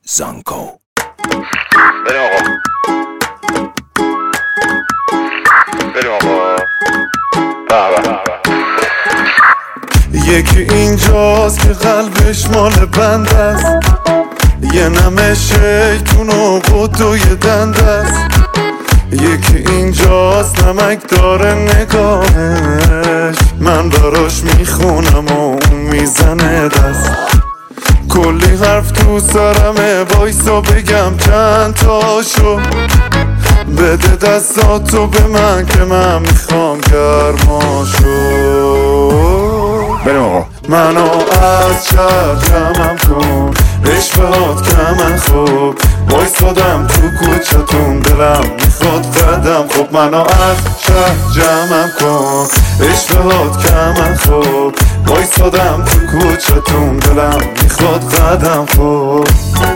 زانکو. بریم آقا، بریم آقا. یکی اینجاست که قلبش مال بند است، یه نمه شیطون و قطوی دند است. یکی اینجاست نمک داره نگاهش، من براش میخونم و اون میزنه دست. کلی حرف تو سرمه، وایسا بگم چند تاشو. بده دستاتو به من که من میخوام گرماشو. بریم آقا. منو از شهر جمعم کن، عشقات که من خوب وایسادم تو کوچتون، دلم میخواد قدم خوب. منو از شهر جمعم کن، عشقات که من خوب وایسادم تو کوچتون، دلم میخواد قدم خوب.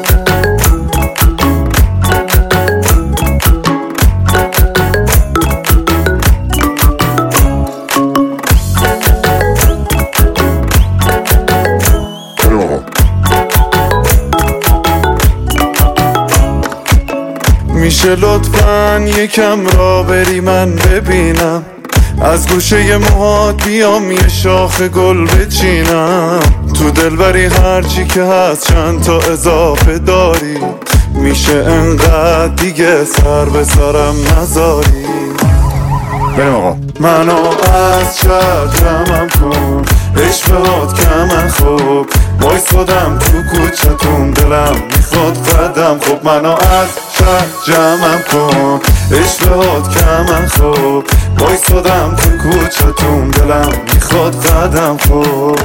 میشه لطفاً یکم را بری من ببینم، از گوشه موهات بیام یه شاخ گل بچینم. تو دلبری هرچی که هست چند تا اضافه داری، میشه انقدر دیگه سر به سرم نذاری. بریم آقا. منو از شهر جمعم کن، عشقات که من خوب وایسادم تو کوچتون، دلم میخواد قدم خوب. منو از شهر جمعم کن، عشقات که من خوب وایسادم تو کوچتون، دلم میخواد قدم خوب.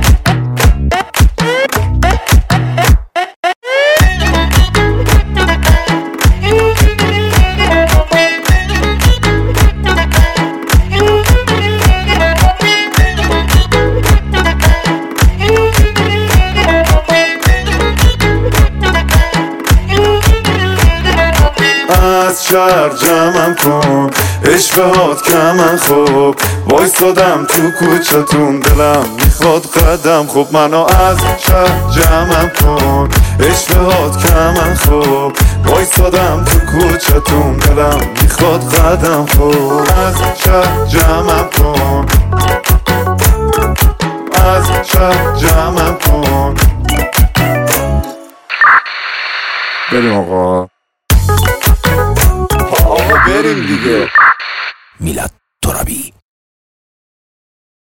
از شهر جمعم کن، عشقات که من خوب وایسادم تو کوچتون، دلم میخواد قدم خوب. منو از شهر جمعم کن، عشقات که من خوب وایسادم تو کوچتون، دلم میخواد قدم خوب. از شهر جمعم کن، از شهر جمعم کن. بریم آقا. بریم دیگه. میلاد ترابی.